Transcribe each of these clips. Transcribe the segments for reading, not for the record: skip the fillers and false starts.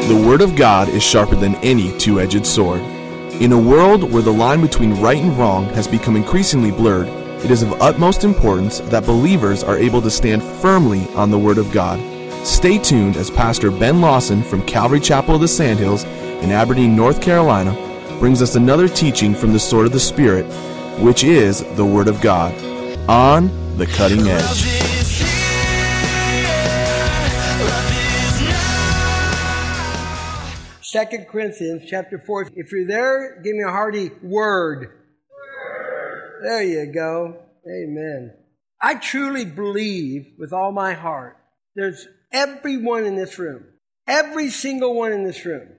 The Word of God is sharper than any two-edged sword. In a world where the line between right and wrong has become increasingly blurred, it is of utmost importance that believers are able to stand firmly on the Word of God. Stay tuned as Pastor Ben Lawson from Calvary Chapel of the Sandhills in Aberdeen, North Carolina, brings us another teaching from the sword of the Spirit, which is the Word of God, on the cutting edge. 2 Corinthians chapter 4. If you're there, give me a hearty word. There you go. Amen. I truly believe with all my heart, there's everyone in this room, every single one in this room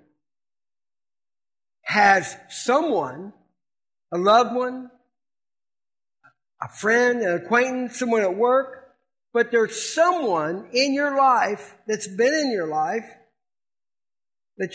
has someone, a loved one, a friend, an acquaintance, someone at work, but there's someone in your life that's been in your life that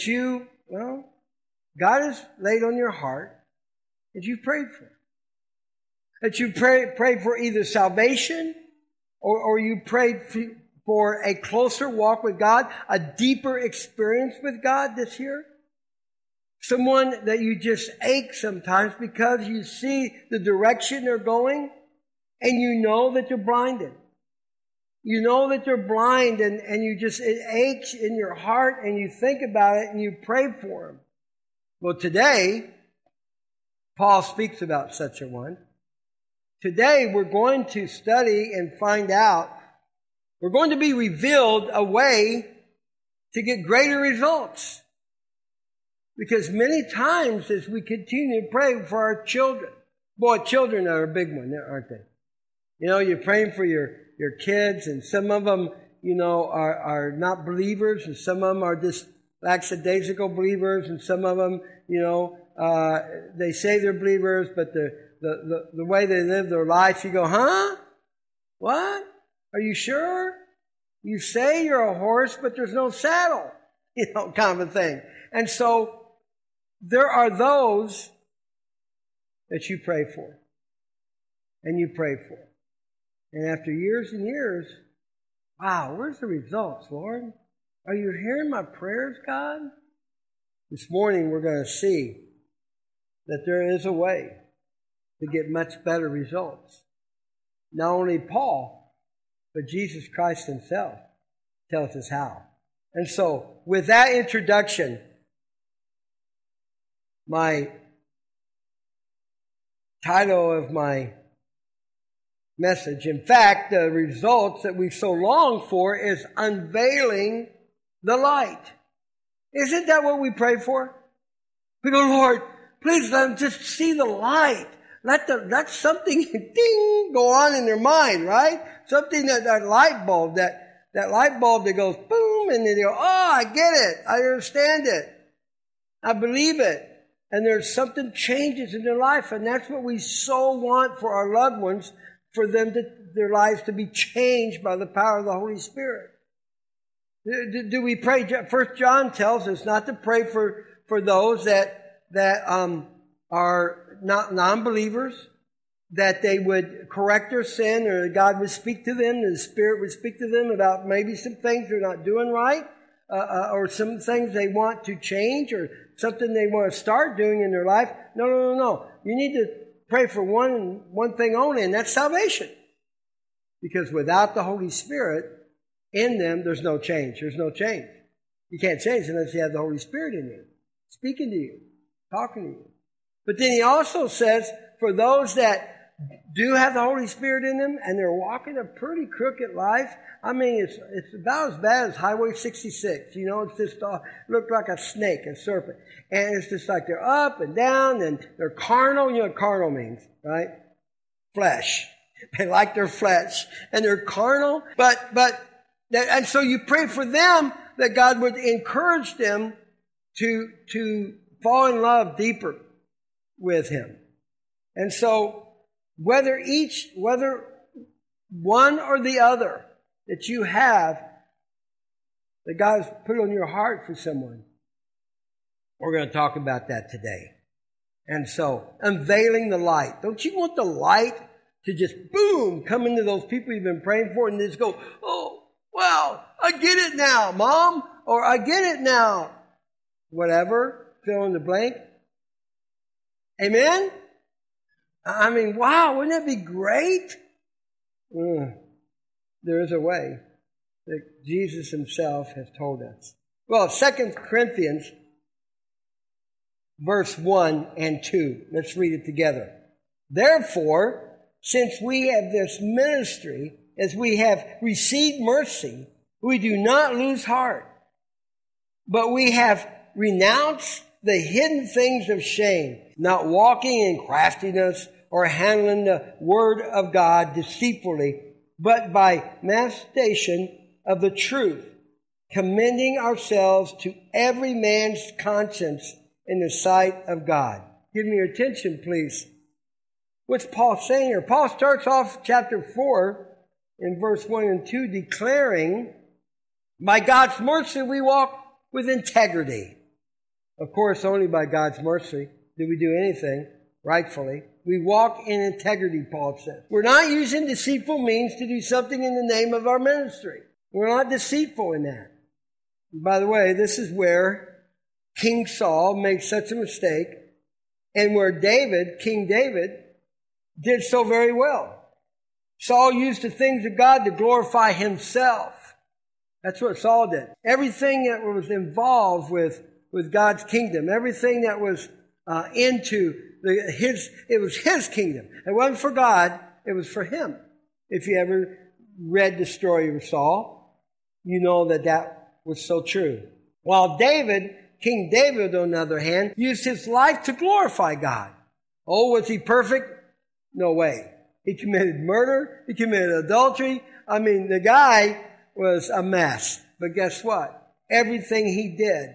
God has laid on your heart that you've prayed for. That you prayed for either salvation or you prayed for a closer walk with God, a deeper experience with God this year. Someone that you just ache sometimes because you see the direction they're going and you know that they're blinded. You know that they're blind and it aches in your heart and you think about it and you pray for them. Well, today, Paul speaks about such a one. Today, we're going to study and find out, we're going to be revealed a way to get greater results. Because many times as we continue to pray for our children, boy, children are a big one, aren't they? You know, you're praying for your kids, and some of them, are not believers, and some of them are just lackadaisical believers, and some of them, they say they're believers, but the way they live their life, you go, huh? What? Are you sure? You say you're a horse, but there's no saddle, kind of a thing. And so there are those that you pray for, and you pray for. And after years and years, wow, where's the results, Lord? Are you hearing my prayers, God? This morning we're going to see that there is a way to get much better results. Not only Paul, but Jesus Christ himself tells us how. And so, with that introduction, my title of my message, in fact, the results that we so long for is unveiling the light. Isn't that what we pray for? We go, Lord, please let them just see the light. Let something ding go on in their mind, right? Something that light bulb that goes boom, and they go, oh, I get it. I understand it. I believe it. And there's something changes in their life, and that's what we so want for our loved ones, for them their lives to be changed by the power of the Holy Spirit. Do we pray? 1 John tells us not to pray for those that are not non-believers, that they would correct their sin, or God would speak to them, the Spirit would speak to them about maybe some things they're not doing right, or some things they want to change, or something they want to start doing in their life. No. You need to pray for one thing only, and that's salvation. Because without the Holy Spirit in them, there's no change. There's no change. You can't change unless you have the Holy Spirit in you, speaking to you, talking to you. But then he also says, for those that do have the Holy Spirit in them and they're walking a pretty crooked life, I mean, it's about as bad as Highway 66. It's just looked like a snake, a serpent. And it's just like they're up and down and they're carnal. You know what carnal means, right? Flesh. They like their flesh. And they're carnal. And so you pray for them that God would encourage them to fall in love deeper with Him. And so whether one or the other that you have, that God has put on your heart for someone, we're going to talk about that today. And so, unveiling the light. Don't you want the light to just, boom, come into those people you've been praying for and just go, oh, wow, I get it now, Mom. Or I get it now, whatever, fill in the blank. Amen? I mean, wow, wouldn't that be great? There is a way that Jesus himself has told us. Well, 2 Corinthians, verse 1 and 2. Let's read it together. Therefore, since we have this ministry, as we have received mercy, we do not lose heart, but we have renounced the hidden things of shame, not walking in craftiness or handling the word of God deceitfully, but by manifestation of the truth, commending ourselves to every man's conscience in the sight of God. Give me your attention, please. What's Paul saying here? Paul starts off chapter 4 in verse 1 and 2 declaring, by God's mercy we walk with integrity. Of course, only by God's mercy do we do anything rightfully. We walk in integrity, Paul says. We're not using deceitful means to do something in the name of our ministry. We're not deceitful in that. And by the way, this is where King Saul made such a mistake, and where King David, did so very well. Saul used the things of God to glorify himself. That's what Saul did. Everything that was involved with God's kingdom, everything that was it was his kingdom. It wasn't for God, it was for him. If you ever read the story of Saul, you know that was so true. While King David, on the other hand, used his life to glorify God. Oh, was he perfect? No way. He committed murder. He committed adultery. I mean, the guy was a mess. But guess what? Everything he did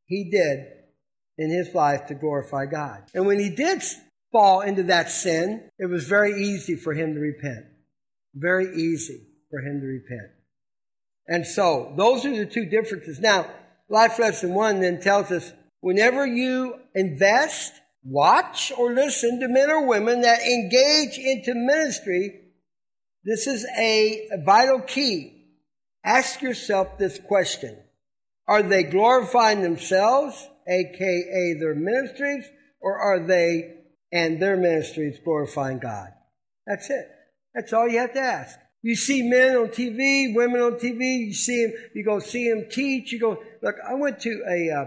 in his life to glorify God. And when he did fall into that sin, it was very easy for him to repent. Very easy for him to repent. And so, those are the two differences. Now, Life Lesson 1 then tells us, whenever you invest, watch or listen to men or women that engage into ministry, this is a vital key. Ask yourself this question. Are they glorifying themselves, aka their ministries, or are they and their ministries glorifying God? That's it. That's all you have to ask. You see men on TV, women on TV, you go see them teach, look, I went to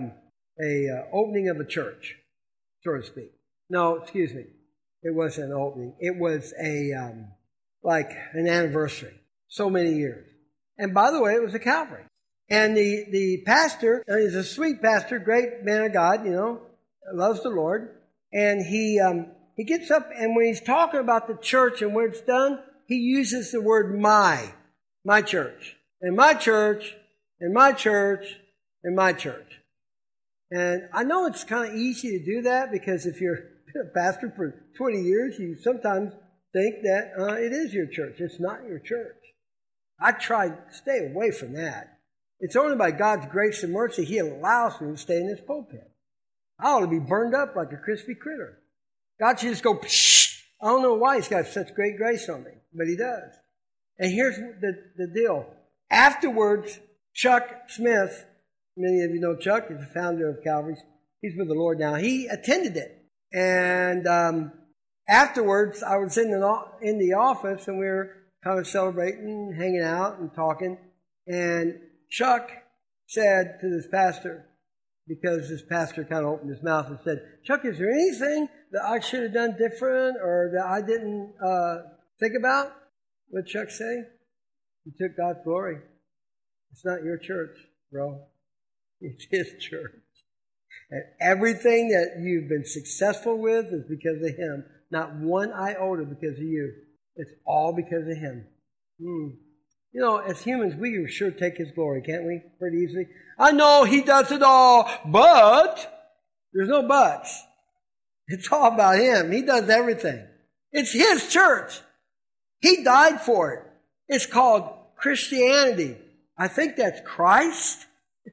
a opening of a church, so to speak. No, excuse me. It wasn't an opening. It was like an anniversary. So many years. And by the way, it was a Calvary. And the pastor, he's a sweet pastor, great man of God, loves the Lord. And he gets up, and when he's talking about the church and where it's done, he uses the word my church, and my church, and my church, and my church. And I know it's kind of easy to do that because if you're been a pastor for 20 years, you sometimes think that it is your church. It's not your church. I try to stay away from that. It's only by God's grace and mercy He allows me to stay in this pulpit. I ought to be burned up like a crispy critter. God should just go, psh! I don't know why He's got such great grace on me, but He does. And here's the deal. Afterwards, Chuck Smith, many of you know Chuck, is the founder of Calvary's. He's with the Lord now. He attended it. And afterwards, I was in the office, and we were kind of celebrating, hanging out, and talking. And Chuck said to this pastor, because this pastor kind of opened his mouth and said, Chuck, is there anything that I should have done different or that I didn't think about? What did Chuck say? You took God's glory. It's not your church, bro. It's His church. And everything that you've been successful with is because of Him. Not one iota because of you. It's all because of Him. You know, as humans, we can sure take His glory, can't we? Pretty easily. I know He does it all, but there's no buts. It's all about Him. He does everything. It's His church. He died for it. It's called Christianity. I think that's Christ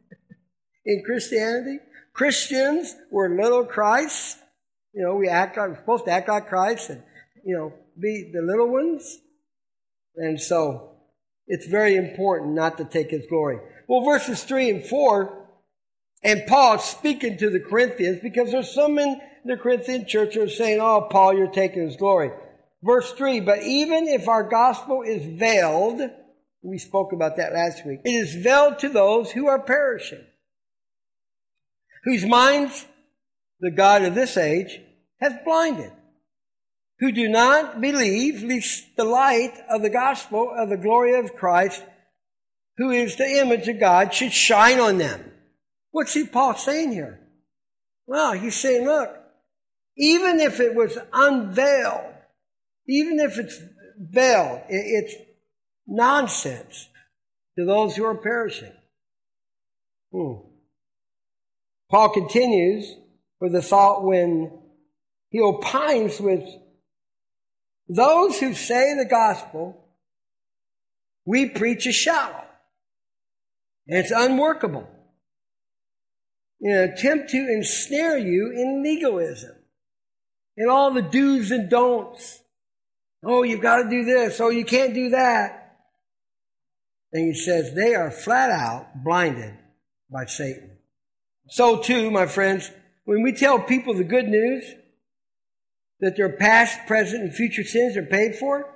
in Christianity. Christians were little Christ. You know, we're supposed to act like Christ and, be the little ones. And so it's very important not to take His glory. Well, verses 3 and 4 And Paul's speaking to the Corinthians because there's some in the Corinthian church who are saying, oh, Paul, you're taking his glory. Verse 3, but even if our gospel is veiled, we spoke about that last week, it is veiled to those who are perishing, whose minds the God of this age has blinded, who do not believe, lest the light of the gospel of the glory of Christ, who is the image of God, should shine on them. What's Paul saying here? Well, he's saying, look, even if it was unveiled, even if it's veiled, it's nonsense to those who are perishing. Paul continues with the thought when he opines with those who say the gospel we preach is shallow and it's unworkable, in an attempt to ensnare you in legalism and all the do's and don'ts. Oh, you've got to do this. Oh, you can't do that. And he says they are flat out blinded by Satan. So too, my friends, when we tell people the good news that their past, present, and future sins are paid for,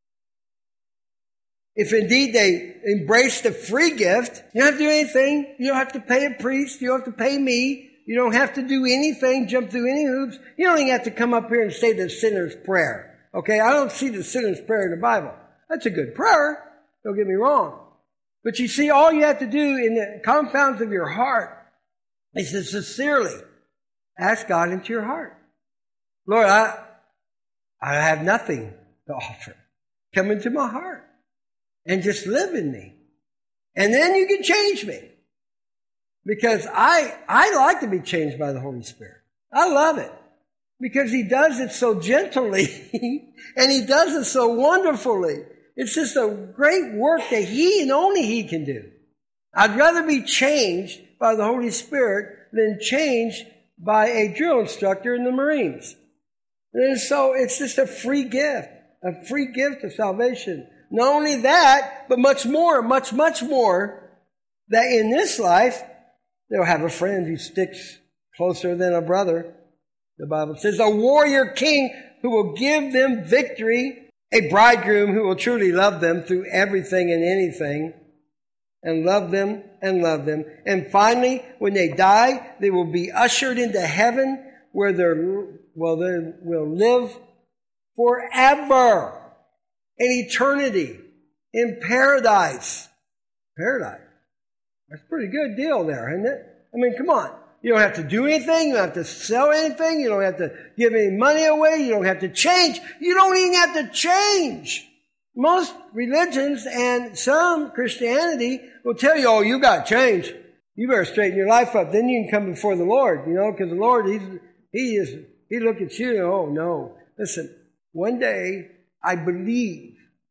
if indeed they embrace the free gift, you don't have to do anything. You don't have to pay a priest. You don't have to pay me. You don't have to do anything, jump through any hoops. You don't even have to come up here and say the sinner's prayer. Okay, I don't see the sinner's prayer in the Bible. That's a good prayer. Don't get me wrong. But you see, all you have to do in the confounds of your heart is to sincerely ask God into your heart. Lord, I have nothing to offer. Come into my heart and just live in me. And then you can change me. Because I like to be changed by the Holy Spirit. I love it. Because He does it so gently and He does it so wonderfully. It's just a great work that He and only He can do. I'd rather be changed by the Holy Spirit than changed by a drill instructor in the Marines. And so it's just a free gift of salvation. Not only that, but much more, much more, that in this life, they'll have a friend who sticks closer than a brother. The Bible says, a warrior king who will give them victory, a bridegroom who will truly love them through everything and anything, and love them and love them. And finally, when they die, they will be ushered into heaven where they will live forever, in eternity, in paradise. Paradise. That's a pretty good deal there, isn't it? I mean, come on. You don't have to do anything. You don't have to sell anything. You don't have to give any money away. You don't have to change. You don't even have to change. Most religions and some Christianity will tell you, oh, you got to change. You better straighten your life up. Then you can come before the Lord, because the Lord, He look at you and, oh, no. Listen, one day, I believe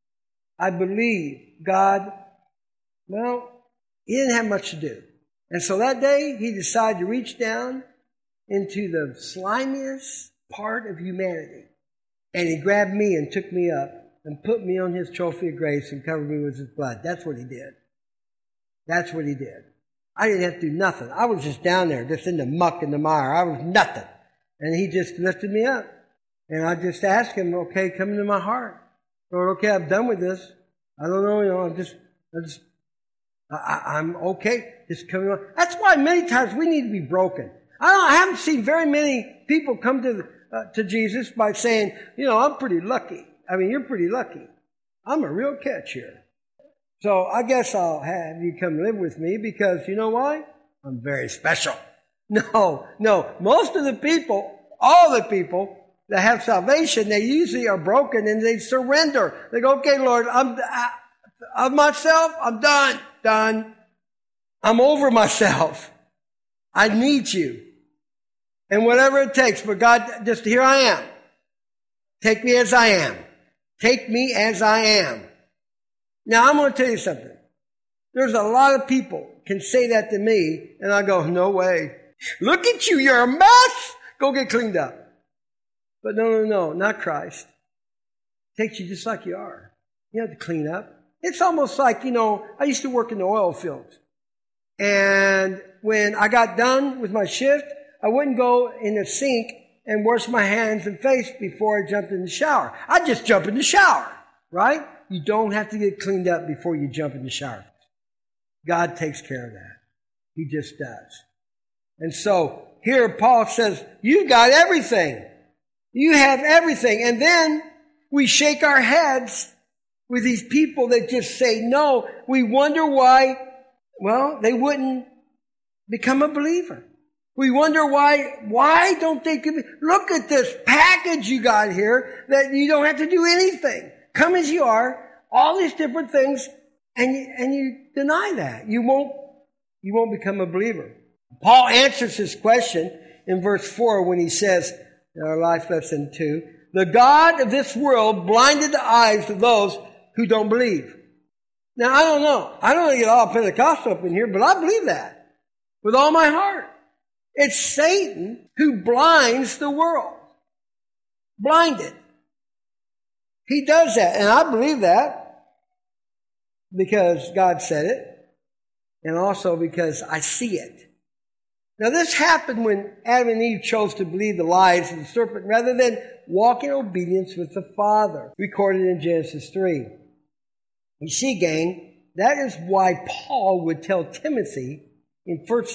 God, well, He didn't have much to do. And so that day, He decided to reach down into the slimiest part of humanity. And He grabbed me and took me up and put me on His trophy of grace and covered me with His blood. That's what He did. That's what He did. I didn't have to do nothing. I was just down there, just in the muck and the mire. I was nothing. And He just lifted me up. And I just asked Him, okay, come into my heart. Lord, okay, I'm done with this. I don't know, I'm okay. Just coming on. That's why many times we need to be broken. I haven't seen very many people come to Jesus by saying, I'm pretty lucky. I mean, you're pretty lucky. I'm a real catch here. So I guess I'll have you come live with me because you know why? I'm very special. No. Most of the people, all the people that have salvation, they usually are broken and they surrender. They go, okay, Lord, of myself, I'm done. I'm over myself. I need you. And whatever it takes, but God, just here I am. Take me as I am. Take me as I am. Now, I'm going to tell you something. There's a lot of people can say that to me, and I go, no way. Look at you, you're a mess. Go get cleaned up. But no, not Christ. Takes you just like you are. You have to clean up. It's almost like, I used to work in the oil fields. And when I got done with my shift, I wouldn't go in the sink and wash my hands and face before I jumped in the shower. I'd just jump in the shower, right? You don't have to get cleaned up before you jump in the shower. God takes care of that. He just does. And so here Paul says, you've got everything. You have everything. And then we shake our heads with these people that just say no. We wonder why, they wouldn't become a believer. We wonder why don't they give it? Look at this package you got here that you don't have to do anything. Come as you are, all these different things, and you deny that. You won't become a believer. Paul answers this question in verse 4 when he says, in our life lesson 2, the God of this world blinded the eyes of those who don't believe. Now, I don't know. I don't want to get all Pentecostal up in here, but I believe that with all my heart. It's Satan who blinds the world. Blinded. He does that. And I believe that because God said it and also because I see it. Now this happened when Adam and Eve chose to believe the lies of the serpent rather than walk in obedience with the Father, recorded in Genesis 3. You see, gang, that is why Paul would tell Timothy in 2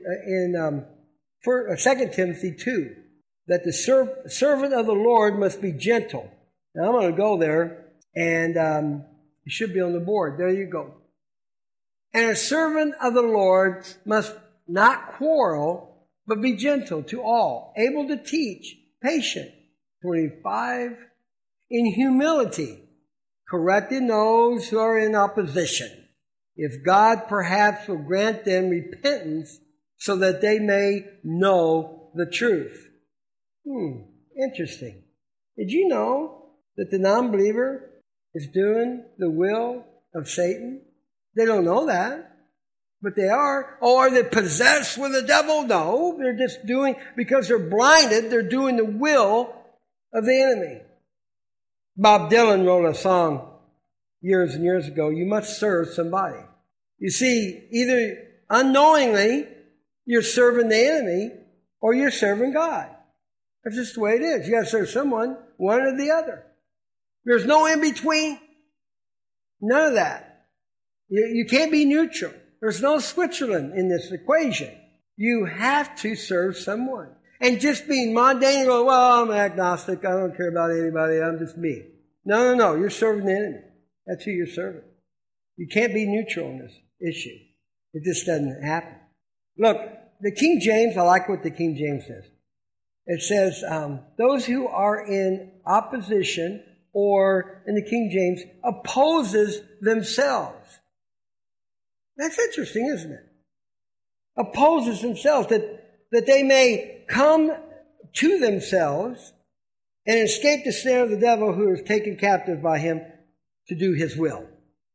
Timothy 2, that the servant of the Lord must be gentle. Now I'm going to go there, and it should be on the board. There you go. And a servant of the Lord must not quarrel, but be gentle to all, able to teach, patient. 25, in humility, correcting those who are in opposition, if God perhaps will grant them repentance so that they may know the truth. Interesting. Did you know that the non-believer is doing the will of Satan? They don't know that, but they are. Oh, are they possessed with the devil? No, they're just doing, because they're blinded, they're doing the will of the enemy. Bob Dylan wrote a song years and years ago, you must serve somebody. You see, either unknowingly, you're serving the enemy, or you're serving God. That's just the way it is. You got to serve someone, one or the other. There's no in between. None of that. You can't be neutral. There's no Switzerland in this equation. You have to serve someone. And just being mundane, and go, I'm agnostic. I don't care about anybody. I'm just me. No. You're serving the enemy. That's who you're serving. You can't be neutral in this issue. It just doesn't happen. Look, the King James, I like what the King James says. It says, those who are in opposition, or in the King James, opposes themselves. That's interesting, isn't it? Opposes themselves, that they may come to themselves and escape the snare of the devil who is taken captive by him to do his will.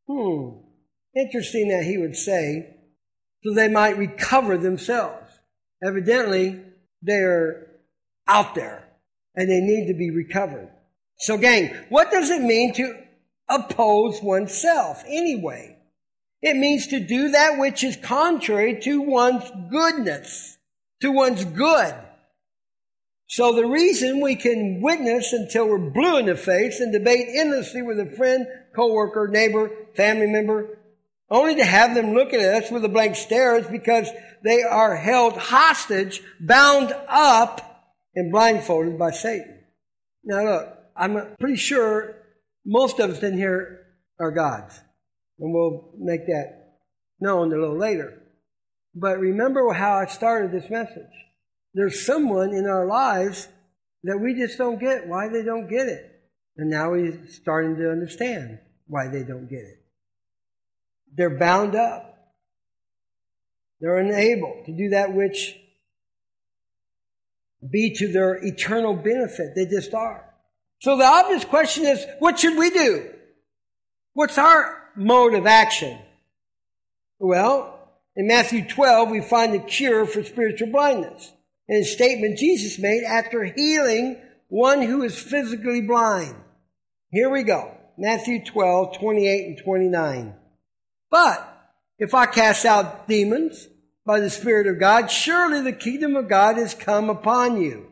Interesting that he would say, so they might recover themselves. Evidently, they're out there and they need to be recovered. So gang, what does it mean to oppose oneself anyway? It means to do that which is contrary to one's goodness, to one's good. So the reason we can witness until we're blue in the face and debate endlessly with a friend, coworker, neighbor, family member, only to have them look at us with a blank stare is because they are held hostage, bound up, and blindfolded by Satan. Now look, I'm pretty sure most of us in here are God's. And we'll make that known a little later. But remember how I started this message. There's someone in our lives that we just don't get why they don't get it. And now we're starting to understand why they don't get it. They're bound up. They're unable to do that which be to their eternal benefit. They just are. So the obvious question is, what should we do? What's our mode of action? Well, in Matthew 12, we find the cure for spiritual blindness. In a statement Jesus made after healing one who is physically blind. Here we go. Matthew 12, 28 and 29. But if I cast out demons by the Spirit of God, surely the kingdom of God has come upon you.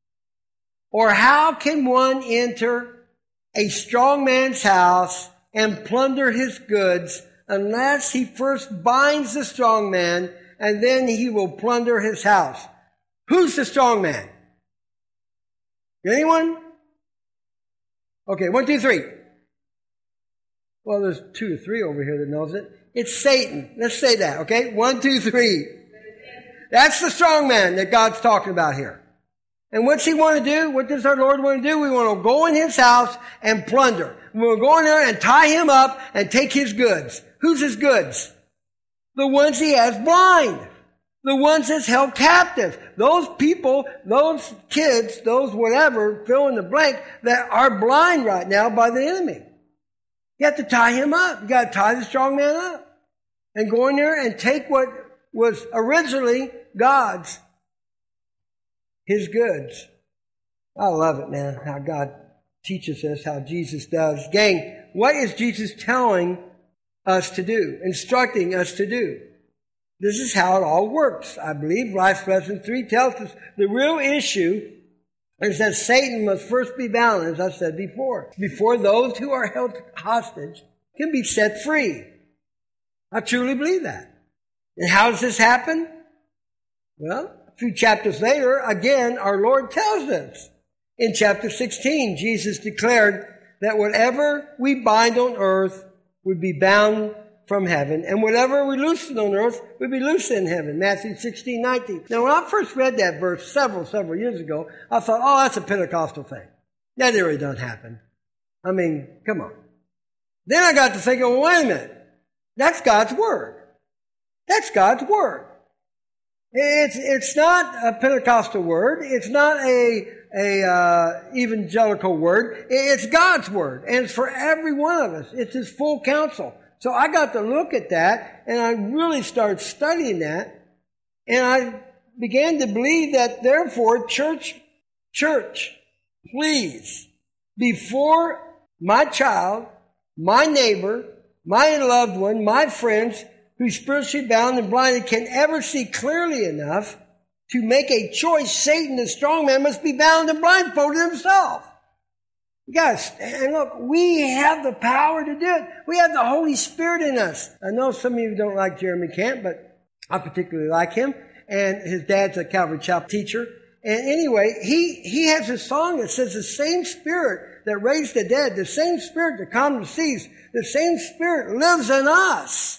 Or how can one enter a strong man's house and plunder his goods unless he first binds the strong man, and then he will plunder his house? Who's the strong man? Anyone? Okay, 1, 2, 3. Well, there's 2 or 3 over here that knows it. It's Satan. Let's say that, okay? 1, 2, 3. That's the strong man that God's talking about here. And what's he want to do? What does our Lord want to do? We want to go in his house and plunder. We want to go in there and tie him up and take his goods. Who's his goods? The ones he has blind. The ones that's held captive. Those people, those kids, those whatever, fill in the blank, that are blind right now by the enemy. You have to tie him up. You got to tie the strong man up. And go in there and take what was originally God's. His goods. I love it, man, how God teaches us, how Jesus does. Gang, what is Jesus telling us to do, instructing us to do? This is how it all works. I believe Life Lesson 3 tells us the real issue is that Satan must first be bound, as I said before those who are held hostage can be set free. I truly believe that. And how does this happen? Well, a few chapters later, again, our Lord tells us. In chapter 16, Jesus declared that whatever we bind on earth would be bound from heaven, and whatever we loosen on earth would be loosed in heaven. Matthew 16:19. Now, when I first read that verse several years ago, I thought, oh, that's a Pentecostal thing. That really doesn't happen. I mean, come on. Then I got to thinking, well, wait a minute. That's God's Word. That's God's Word. It's not a Pentecostal word. It's not a evangelical word. It's God's Word. And it's for every one of us. It's His full counsel. So I got to look at that, and I really started studying that, and I began to believe that, therefore, church, please, before my child, my neighbor, my loved one, my friends, who's spiritually bound and blinded, can ever see clearly enough to make a choice, Satan, the strong man, must be bound and blindfolded himself. Guys, and look, we have the power to do it. We have the Holy Spirit in us. I know some of you don't like Jeremy Camp, but I particularly like him. And his dad's a Calvary Chapel teacher. And anyway, he has a song that says the same Spirit that raised the dead, the same Spirit that calmed the seas, the same Spirit lives in us.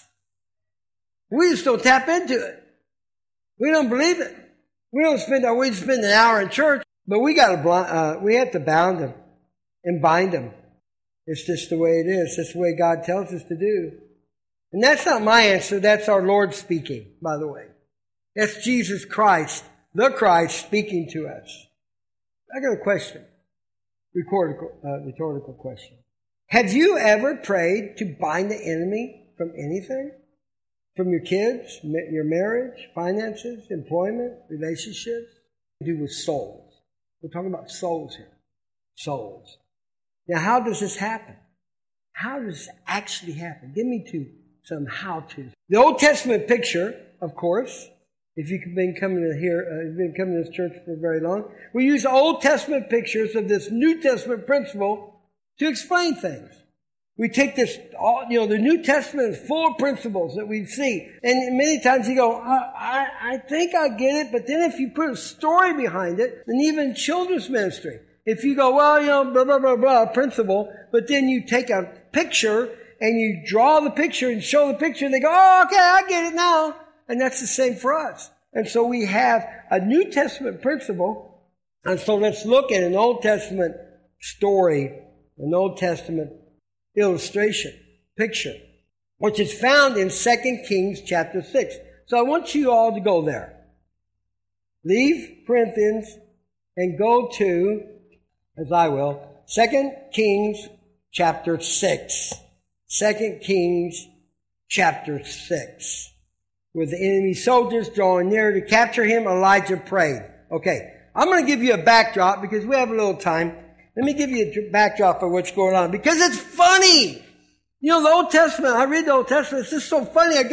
We just don't tap into it. We don't believe it. We spend an hour in church, but we have to bound them and bind them. It's just the way it is. That's the way God tells us to do. And that's not my answer. That's our Lord speaking, by the way. That's Jesus Christ, the Christ, speaking to us. I got a question. Rhetorical question. Have you ever prayed to bind the enemy from anything? From your kids, your marriage, finances, employment, relationships? To do with souls. We're talking about souls here. Souls. Now, how does this happen? How does this actually happen? Give me some how-tos. The Old Testament picture, of course, if you've been coming to this church for very long, we use Old Testament pictures of this New Testament principle to explain things. We take this, the New Testament is full of principles that we see. And many times you go, I think I get it, but then if you put a story behind it, and even children's ministry, if you go, blah, blah, blah, blah, principle, but then you take a picture and you draw the picture and show the picture, and they go, oh, okay, I get it now. And that's the same for us. And so we have a New Testament principle. And so let's look at an Old Testament story, an Old Testament illustration, picture, which is found in 2 Kings chapter 6. So I want you all to go there. Leave Corinthians and go to, as I will, 2 Kings chapter 6. 2 Kings chapter 6. With the enemy soldiers drawing near to capture him, Elijah prayed. Okay, I'm going to give you a backdrop because we have a little time. Let me give you a backdrop of what's going on because it's funny. The Old Testament, I read the Old Testament, it's just so funny.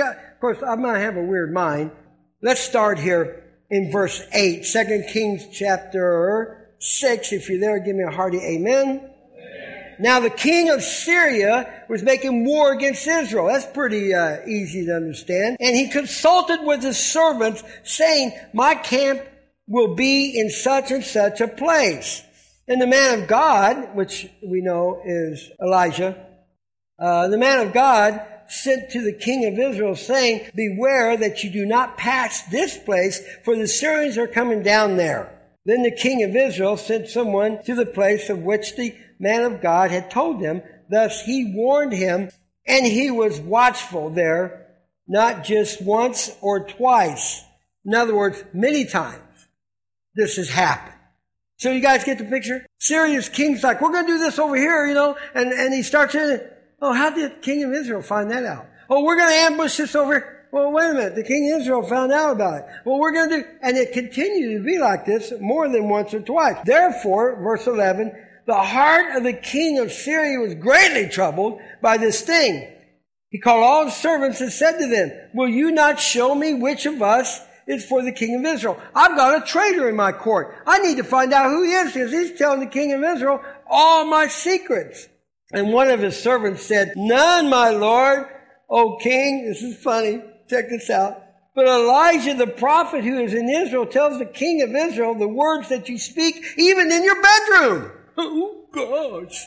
course, I might have a weird mind. Let's start here in verse 8, 2 Kings chapter 6. If you're there, give me a hearty amen. Now the king of Syria was making war against Israel. That's pretty easy to understand. And he consulted with his servants, saying, my camp will be in such and such a place. And the man of God, which we know is Elijah, the man of God sent to the king of Israel, saying, beware that you do not pass this place, for the Syrians are coming down there. Then the king of Israel sent someone to the place of which the man of God had told him. Thus he warned him, and he was watchful there, not just once or twice. In other words, many times this has happened. So you guys get the picture? Syria's king's like, we're going to do this over here, and he starts in, how did the king of Israel find that out? We're going to ambush this over here. Well, wait a minute. The king of Israel found out about it. Well, we're going to do, and it continued to be like this more than once or twice. Therefore, verse 11, the heart of the king of Syria was greatly troubled by this thing. He called all his servants and said to them, will you not show me which of us is for the king of Israel? I've got a traitor in my court. I need to find out who he is, because he's telling the king of Israel all my secrets. And one of his servants said, none, my lord, O king. This is funny. Check this out. But Elijah the prophet who is in Israel tells the king of Israel the words that you speak even in your bedroom. Oh, gosh.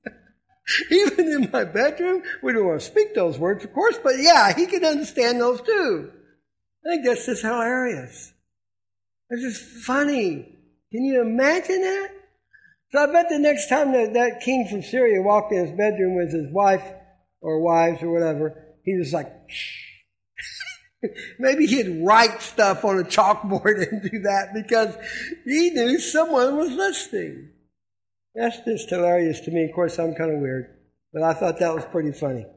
Even in my bedroom? We don't want to speak those words, of course, but yeah, he can understand those too. I think that's just hilarious. It's just funny. Can you imagine that? So I bet the next time that king from Syria walked in his bedroom with his wife or wives or whatever, he was like, shh. Maybe he'd write stuff on a chalkboard and do that because he knew someone was listening. That's just hilarious to me. Of course, I'm kind of weird, but I thought that was pretty funny.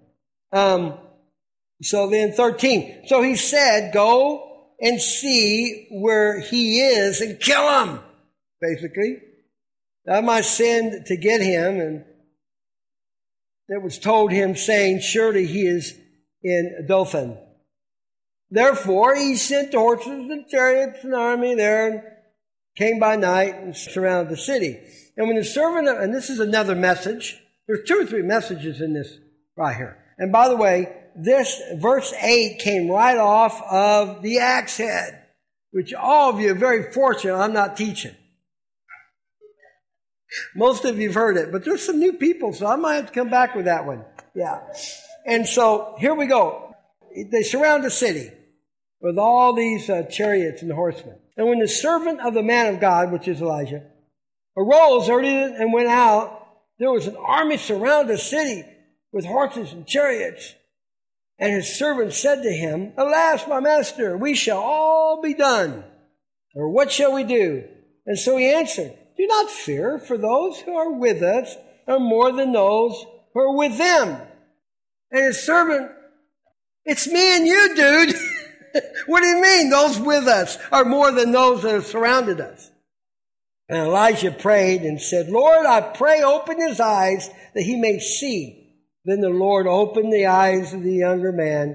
So then 13. So he said, go and see where he is and kill him, basically. I might send to get him, and it was told him, saying, surely he is in Dothan. Therefore, he sent horses and chariots and army there, and came by night and surrounded the city. And when the servant, and this is another message, there's 2 or 3 messages in this right here. And by the way, this verse 8 came right off of the axe head, which all of you are very fortunate I'm not teaching. Most of you have heard it, but there's some new people, so I might have to come back with that one. Yeah. And so here we go. They surround the city with all these chariots and horsemen. And when the servant of the man of God, which is Elijah, arose early and went out, there was an army surround the city with horses and chariots. And his servant said to him, alas, my master, we shall all be done. Or what shall we do? And so he answered, do not fear, for those who are with us are more than those who are with them. And his servant, it's me and you, dude. What do you mean? Those with us are more than those that have surrounded us. And Elijah prayed and said, Lord, I pray, open his eyes that he may see. Then the Lord opened the eyes of the young man,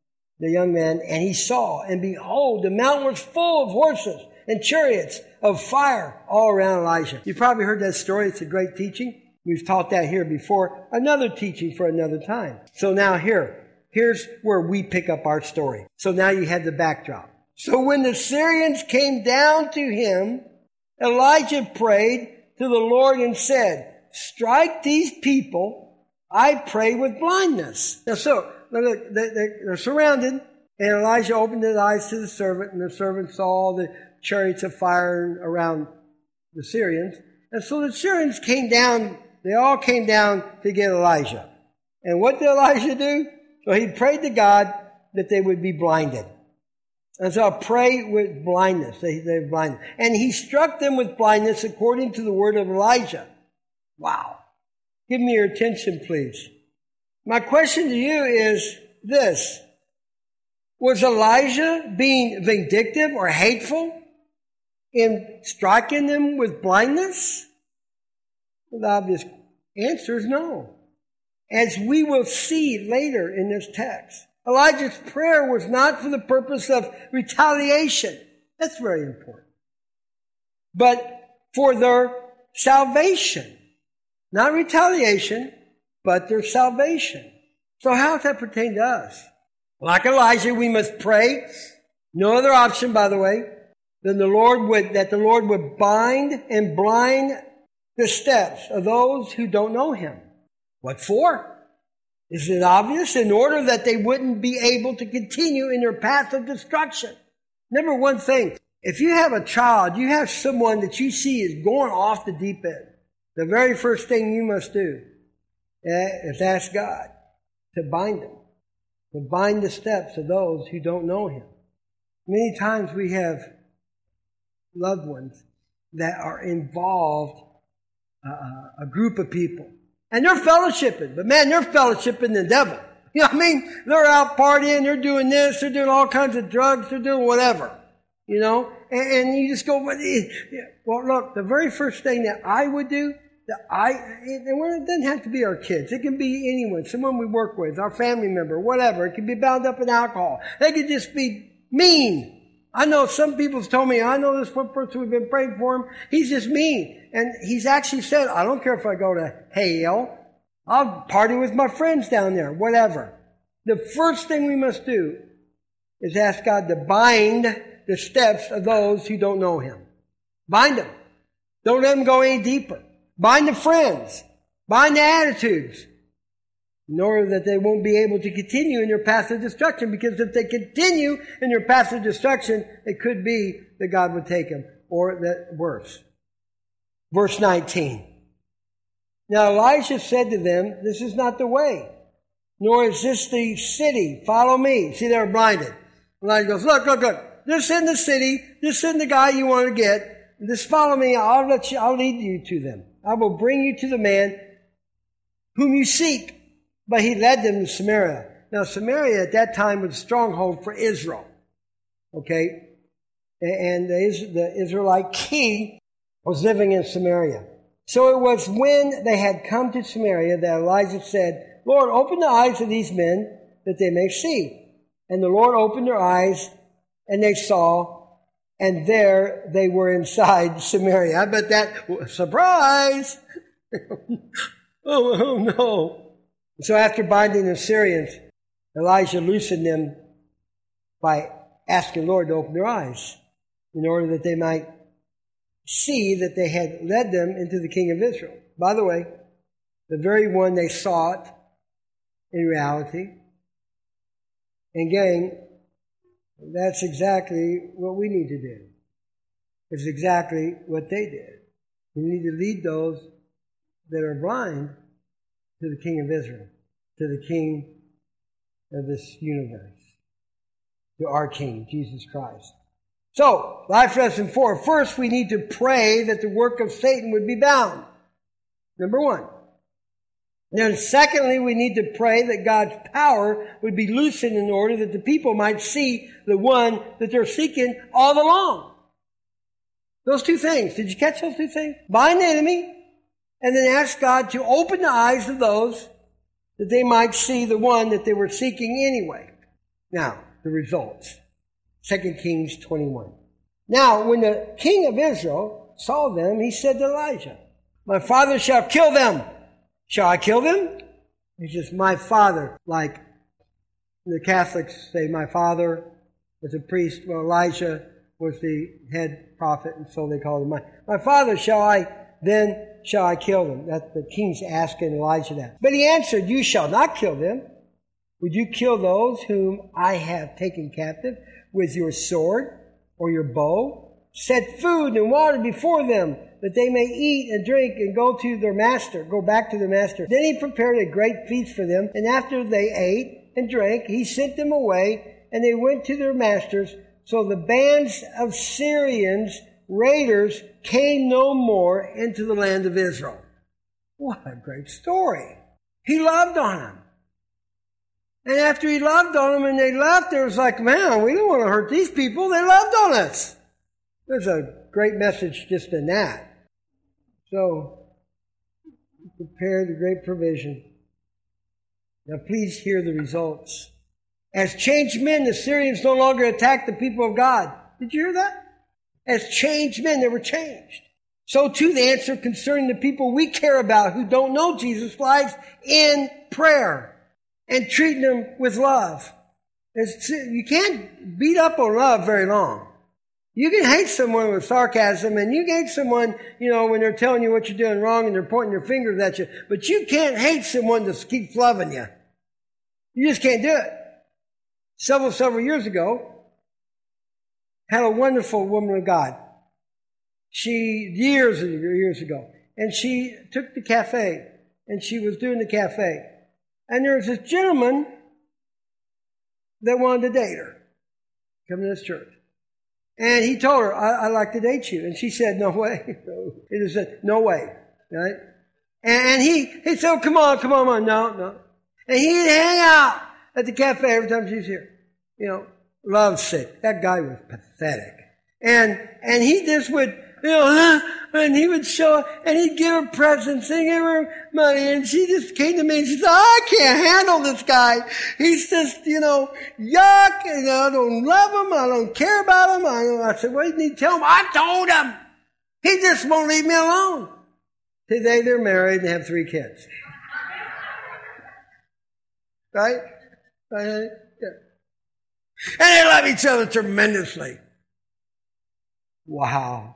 and he saw, and behold, the mountain was full of horses and chariots of fire all around Elijah. You probably heard that story. It's a great teaching. We've taught that here before. Another teaching for another time. So now here's where we pick up our story. So now you have the backdrop. So when the Syrians came down to him, Elijah prayed to the Lord and said, strike these people, I pray, with blindness. Now so they're surrounded, and Elijah opened his eyes to the servant, and the servant saw the chariots of fire around the Syrians. And so the Syrians came down, they all came down to get Elijah. And what did Elijah do? So he prayed to God that they would be blinded. And so pray with blindness. They're blinded. And he struck them with blindness according to the word of Elijah. Wow. Give me your attention, please. My question to you is this. Was Elijah being vindictive or hateful in striking them with blindness? Well, the obvious answer is no. As we will see later in this text, Elijah's prayer was not for the purpose of retaliation. That's very important. But for their salvation. Not retaliation, but their salvation. So how does that pertain to us? Like Elijah, we must pray. No other option, by the way, than the Lord would bind and blind the steps of those who don't know Him. What for? Is it obvious? In order that they wouldn't be able to continue in their path of destruction. Remember one thing. If you have a child, you have someone that you see is going off the deep end, the very first thing you must do is ask God to bind them, to bind the steps of those who don't know Him. Many times we have loved ones that are involved, a group of people. And they're fellowshipping, but man, they're fellowshipping the devil. You know what I mean? They're out partying, they're doing this, they're doing all kinds of drugs, they're doing whatever. You know? And you just go, well, look, the very first thing that I would do, it doesn't have to be our kids. It can be anyone, someone we work with, our family member, whatever. It can be bound up in alcohol. They could just be mean. I know some people's told me, I know this one person we've been praying for him, he's just mean. And he's actually said, I don't care if I go to hell. I'll party with my friends down there, whatever. The first thing we must do is ask God to bind the steps of those who don't know Him. Bind them. Don't let them go any deeper. Bind the friends. Bind the attitudes. In order that they won't be able to continue in their path of destruction. Because if they continue in their path of destruction, it could be that God would take them. Or that worse. Verse 19. Now Elisha said to them, this is not the way, nor is this the city. Follow me. See, they were blinded. Elijah goes, look. This isn't the city. This isn't the guy you want to get. Just follow me. I'll lead you to them. I will bring you to the man whom you seek. But he led them to Samaria. Now Samaria at that time was a stronghold for Israel. Okay? And the Israelite king was living in Samaria. So it was when they had come to Samaria that Elijah said, Lord, open the eyes of these men that they may see. And the Lord opened their eyes, and they saw, and there they were inside Samaria. I bet that, surprise! oh no. So after binding the Syrians, Elijah loosened them by asking the Lord to open their eyes in order that they might see that they had led them into the king of Israel. By the way, the very one they sought in reality. And gang, that's exactly what we need to do. It's exactly what they did. We need to lead those that are blind to the king of Israel, to the king of this universe, to our king, Jesus Christ. So, life lesson 4. First, we need to pray that the work of Satan would be bound. Number 1. Then secondly, we need to pray that God's power would be loosened in order that the people might see the one that they're seeking all along. Those two things. Did you catch those two things? Bind the enemy, and then ask God to open the eyes of those that they might see the one that they were seeking anyway. Now, the results. 2 Kings 21. Now, when the king of Israel saw them, he said to Elijah, my father shall kill them. Shall I kill them? He says, my father, like the Catholics say, my father was a priest. Well, Elijah was the head prophet, and so they called him my father. Shall I kill them? That the king's asking Elijah that. But he answered, you shall not kill them. Would you kill those whom I have taken captive with your sword or your bow? Set food and water before them, that they may eat and drink and go back to their master. Then he prepared a great feast for them, and after they ate and drank, he sent them away, and they went to their masters. So the bands of Syrians, raiders, came no more into the land of Israel. What a great story. He loved on them. And after he loved on them and they left, it was like, man, we don't want to hurt these people. They loved on us. There's a great message just in that. So, prepare the great provision. Now please hear the results As changed men, the Syrians no longer attack the people of God. Did you hear that? As changed men, they were changed. So too, the answer concerning the people we care about who don't know Jesus lies in prayer and treating them with love. You can't beat up on love very long. You can hate someone with sarcasm, and you can hate someone, when they're telling you what you're doing wrong and they're pointing their fingers at you, but you can't hate someone that keeps loving you. You just can't do it. Several years ago, had a wonderful woman of God. Years ago, and she took the cafe, and she was doing the cafe. And there was this gentleman that wanted to date her, come to this church. And he told her, I'd like to date you. And she said, no way. He just said, no way. Right? And he said, oh, come on, no. And he'd hang out at the cafe every time she was here. Lovesick. That guy was pathetic. And he just would, and he would show her, and he'd give her presents, and give her money, and she just came to me and she said, I can't handle this guy. He's just, yuck, I don't love him, I don't care about him. I said, what do you need to tell him? I told him. He just won't leave me alone. Today they're married and have 3 kids. Right? Yeah. And they love each other tremendously. Wow.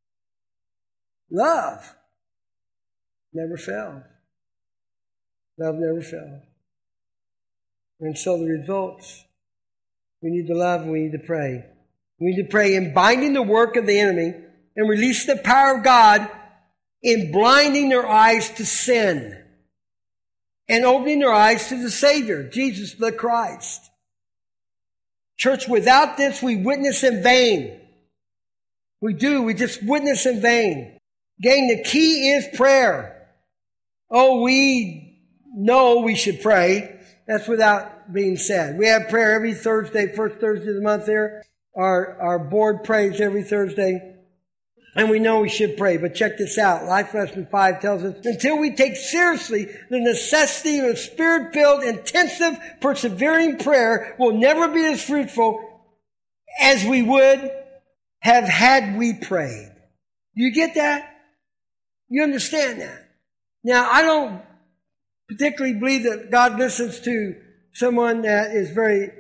Love never fails. Love never fails. And so the results, we need to love and we need to pray. We need to pray in binding the work of the enemy and release the power of God in blinding their eyes to sin and opening their eyes to the Savior, Jesus the Christ. Church, without this, we witness in vain. We just witness in vain. Gang, the key is prayer. Oh, we know we should pray. That's without being said. We have prayer every Thursday, first Thursday of the month here. Our board prays every Thursday. And we know we should pray. But check this out. Life Lesson 5 tells us, until we take seriously the necessity of Spirit-filled, intensive, persevering prayer, will never be as fruitful as we would have had we prayed. Do you get that? You understand that? Now, I don't particularly believe that God listens to someone that is very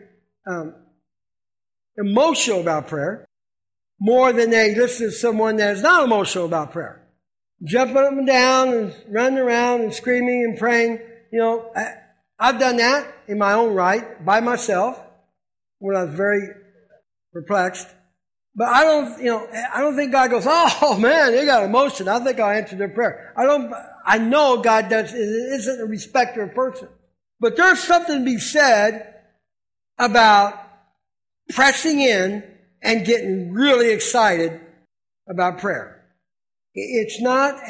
emotional about prayer more than they listen to someone that is not emotional about prayer. Jumping up and down and running around and screaming and praying. I've done that in my own right, by myself, when I was very perplexed. But I don't think God goes, oh man, they got emotion. I think I'll answer their prayer. I know God isn't a respecter of person. But there's something to be said about pressing in and getting really excited about prayer. It's not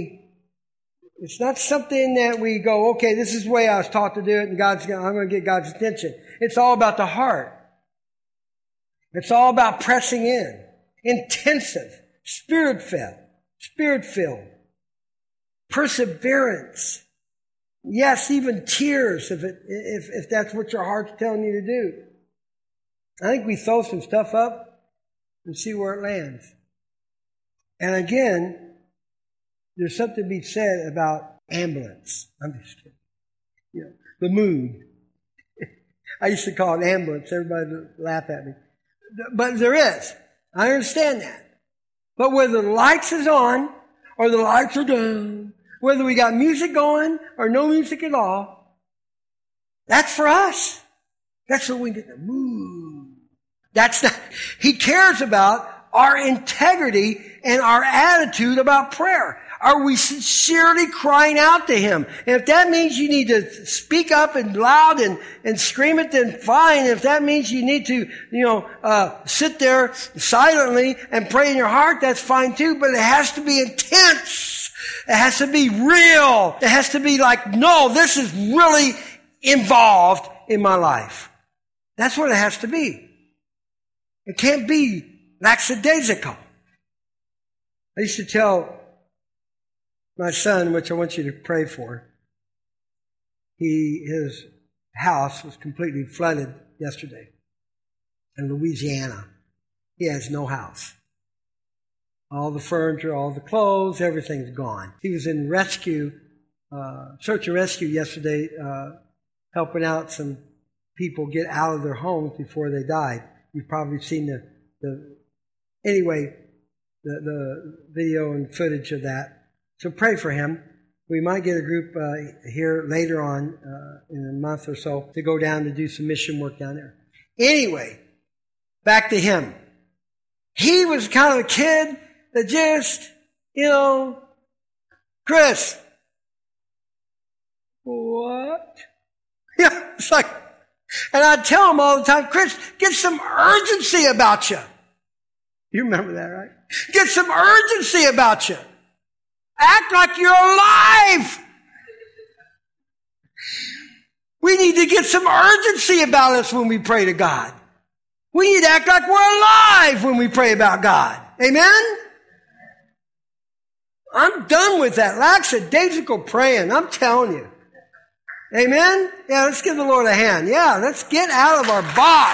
something that we go, okay, this is the way I was taught to do it, and I'm going to get God's attention. It's all about the heart. It's all about pressing in. Intensive. Spirit-filled. Perseverance. Yes, even tears if that's what your heart's telling you to do. I think we throw some stuff up and see where it lands. And again, there's something to be said about ambulance. I'm just kidding. The mood. I used to call it ambulance. Everybody would laugh at me. But there is. I understand that. But whether the lights is on or the lights are down, whether we got music going or no music at all, that's for us. That's what we get the mood. He cares about our integrity and our attitude about prayer. Are we sincerely crying out to Him? And if that means you need to speak up and loud and scream it, then fine. If that means you need to, sit there silently and pray in your heart, that's fine too. But it has to be intense. It has to be real. It has to be like, no, this is really involved in my life. That's what it has to be. It can't be lackadaisical. I used to tell my son, which I want you to pray for, his house was completely flooded yesterday in Louisiana. He has no house. All the furniture, all the clothes, everything's gone. He was in search and rescue yesterday, helping out some people get out of their homes before they died. You've probably seen the video and footage of that. So pray for him. We might get a group here later on in a month or so to go down to do some mission work down there. Anyway, back to him. He was kind of a kid that just, Chris. What? Yeah, it's like, and I tell him all the time, Chris, get some urgency about you. You remember that, right? Get some urgency about you. Act like you're alive. We need to get some urgency about us when we pray to God. We need to act like we're alive when we pray about God. Amen? I'm done with that lackadaisical praying. I'm telling you. Amen? Yeah, let's give the Lord a hand. Yeah, let's get out of our box.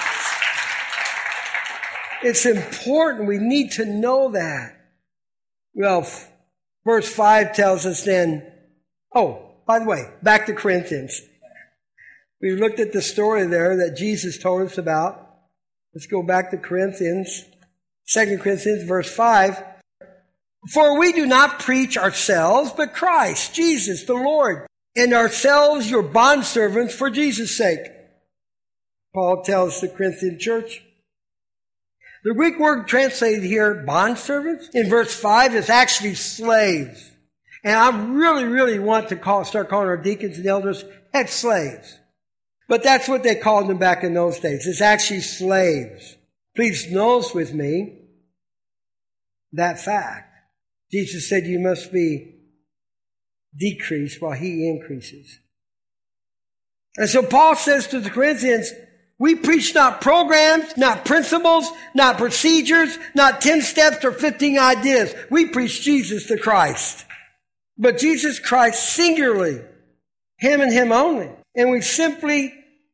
It's important. We need to know that. Well, verse 5 tells us then, by the way, back to Corinthians. We looked at the story there that Jesus told us about. Let's go back to Corinthians, 2 Corinthians, verse 5. For we do not preach ourselves, but Christ, Jesus, the Lord, and ourselves your bondservants for Jesus' sake. Paul tells the Corinthian church. The Greek word translated here, bondservants, in verse 5 is actually slaves. And I really want to start calling our deacons and elders head slaves. But that's what they called them back in those days. It's actually slaves. Please notice with me that fact. Jesus said you must be decreased while he increases. And so Paul says to the Corinthians, we preach not programs, not principles, not procedures, not 10 steps or 15 ideas. We preach Jesus the Christ. But Jesus Christ singularly, him and him only. And we're simply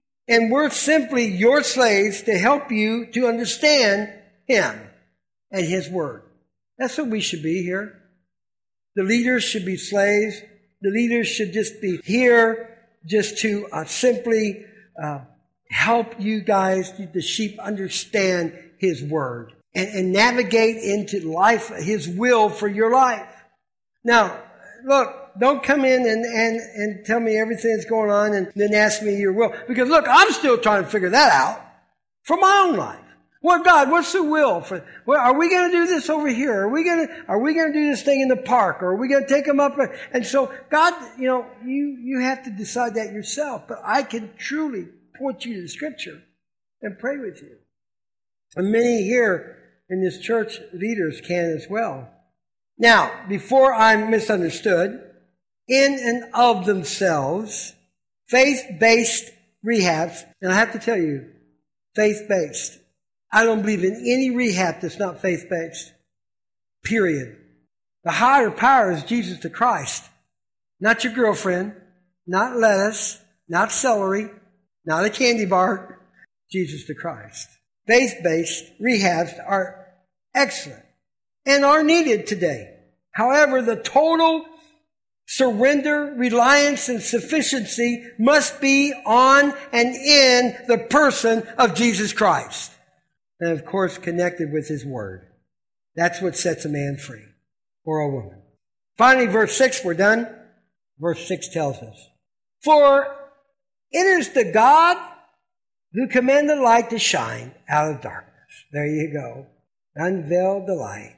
your slaves to help you to understand him and his word. That's what we should be here. The leaders should be slaves. The leaders should just be here just to simply help you guys, the sheep, understand his word and navigate into life, his will for your life. Now, look, don't come in and tell me everything that's going on and then ask me your will. Because look, I'm still trying to figure that out for my own life. Well, God, what's the will for? Well, are we going to do this over here? Are we going to do this thing in the park? Or are we going to take them up? And so, God, you have to decide that yourself. But I can truly point you to the Scripture and pray with you. And many here in this church leaders can as well. Now, before I'm misunderstood, in and of themselves, faith-based rehabs, and I have to tell you, faith-based. I don't believe in any rehab that's not faith-based. Period. The higher power is Jesus the Christ. Not your girlfriend, not lettuce, not celery, not a candy bar. Jesus the Christ. Faith-based rehabs are excellent and are needed today. However, the total surrender, reliance, and sufficiency must be on and in the person of Jesus Christ. And of course, connected with his word. That's what sets a man free or a woman. Finally, verse 6, we're done. Verse 6 tells us, for it is the God who commanded the light to shine out of darkness. There you go. Unveiled the light.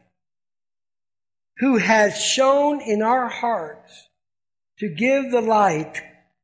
Who has shone in our hearts to give the light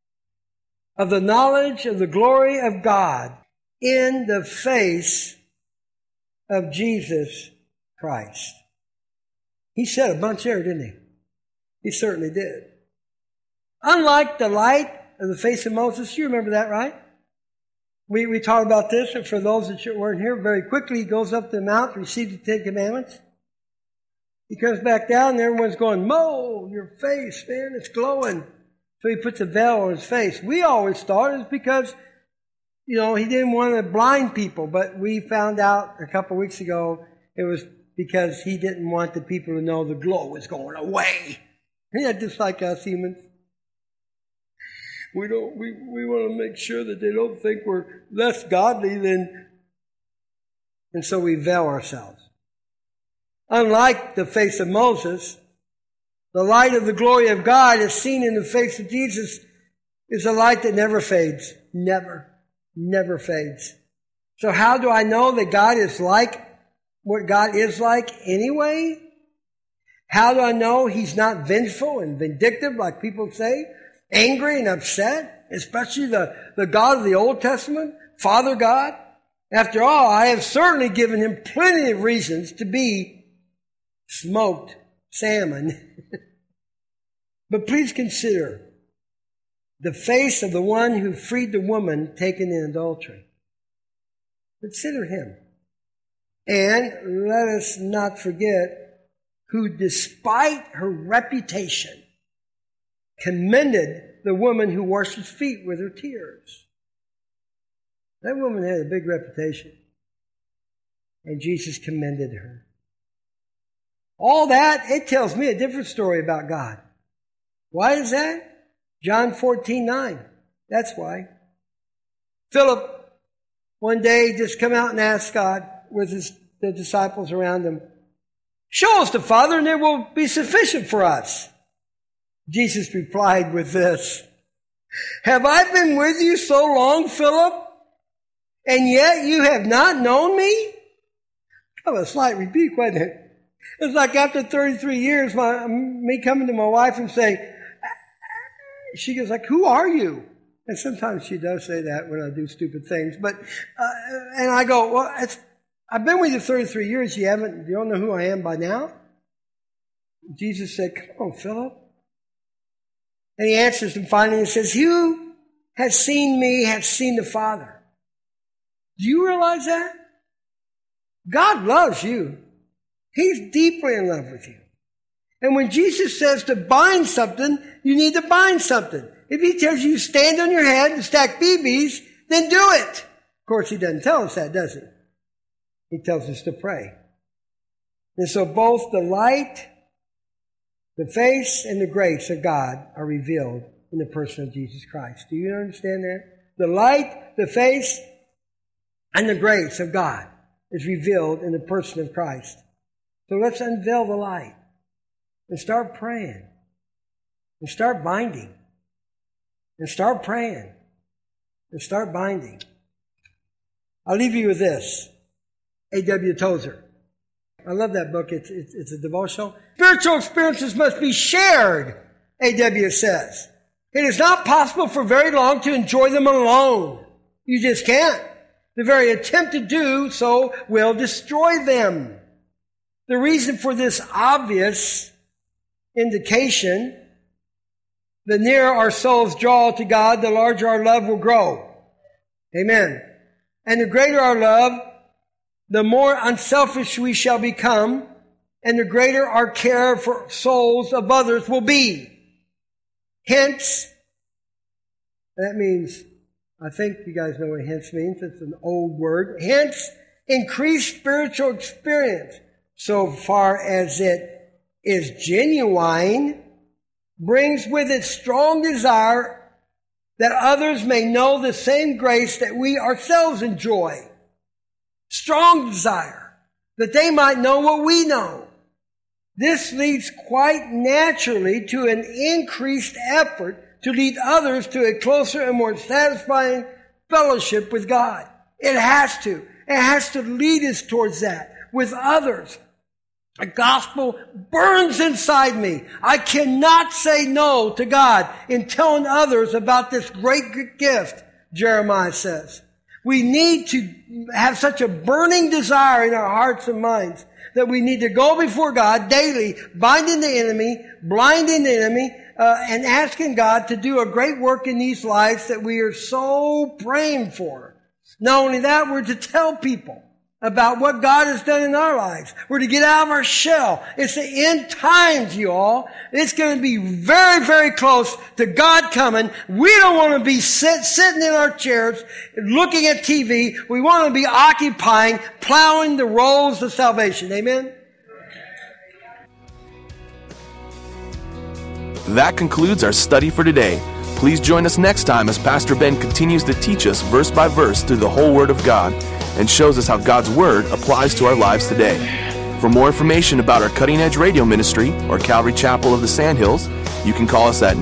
of the knowledge of the glory of God in the face of Jesus Christ. He said a bunch there, didn't he? He certainly did. Unlike the light of the face of Moses, you remember that, right? We talked about this, and for those that weren't here, very quickly he goes up the mount, receives the Ten Commandments. He comes back down, and everyone's going, Mo, your face, man, it's glowing. So he puts a veil on his face. We always thought it was because He didn't want to blind people, but we found out a couple weeks ago it was because he didn't want the people to know the glow was going away. Yeah, just like us humans. We want to make sure that they don't think we're less godly than, and so we veil ourselves. Unlike the face of Moses, the light of the glory of God as seen in the face of Jesus is a light that never fades. Never fades. So how do I know that God is like what God is like anyway? How do I know He's not vengeful and vindictive like people say? Angry and upset? Especially the God of the Old Testament? Father God? After all, I have certainly given Him plenty of reasons to be smoked salmon. But please consider the face of the one who freed the woman taken in adultery. Consider Him. And let us not forget who, despite her reputation, commended the woman who washed His feet with her tears. That woman had a big reputation, and Jesus commended her. All that, it tells me a different story about God. Why is that? John 14:9. That's why. Philip, one day, just come out and ask God with the disciples around him, show us the Father and it will be sufficient for us. Jesus replied with this, have I been with you so long, Philip, and yet you have not known me? That was a slight rebuke, wasn't it? It's like after 33 years, me coming to my wife and saying, she goes like, who are you? And sometimes she does say that when I do stupid things. But and I go, well, I've been with you 33 years. You don't know who I am by now? Jesus said, come on, Philip. And He answers them finally and says, who has seen me has seen the Father. Do you realize that? God loves you. He's deeply in love with you. And when Jesus says to bind something, you need to bind something. If He tells you to stand on your head and stack BBs, then do it. Of course, He doesn't tell us that, does He? He tells us to pray. And so both the light, the face, and the grace of God are revealed in the person of Jesus Christ. Do you understand that? The light, the face, and the grace of God is revealed in the person of Christ. So let's unveil the light and start praying and start binding and start praying and start binding. I'll leave you with this. A.W. Tozer. I love that book. It's a devotional. Spiritual experiences must be shared, A.W. says. It is not possible for very long to enjoy them alone. You just can't. The very attempt to do so will destroy them. The reason for this obvious indication, the nearer our souls draw to God, the larger our love will grow. Amen. And the greater our love, the more unselfish we shall become, and the greater our care for souls of others will be. Hence, that means, I think you guys know what hence means. It's an old word. Hence, increased spiritual experience, so far as it is genuine, brings with it strong desire that others may know the same grace that we ourselves enjoy. Strong desire that they might know what we know. This leads quite naturally to an increased effort to lead others to a closer and more satisfying fellowship with God. It has to. It has to lead us towards that with others. The gospel burns inside me. I cannot say no to God in telling others about this great gift, Jeremiah says. We need to have such a burning desire in our hearts and minds that we need to go before God daily, binding the enemy, blinding the enemy, and asking God to do a great work in these lives that we are so praying for. Not only that, we're to tell people about what God has done in our lives. We're to get out of our shell. It's the end times, you all. It's going to be very, very close to God coming. We don't want to be sitting in our chairs looking at TV. We want to be occupying, plowing the roads of salvation. Amen? That concludes our study for today. Please join us next time as Pastor Ben continues to teach us verse by verse through the whole Word of God and shows us how God's Word applies to our lives today. For more information about our Cutting Edge Radio Ministry or Calvary Chapel of the Sandhills, you can call us at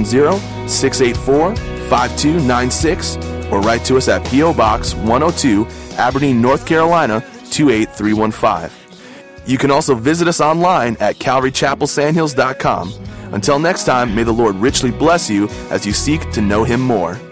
910-684-5296 or write to us at P.O. Box 102, Aberdeen, North Carolina 28315. You can also visit us online at calvarychapelsandhills.com. Until next time, may the Lord richly bless you as you seek to know Him more.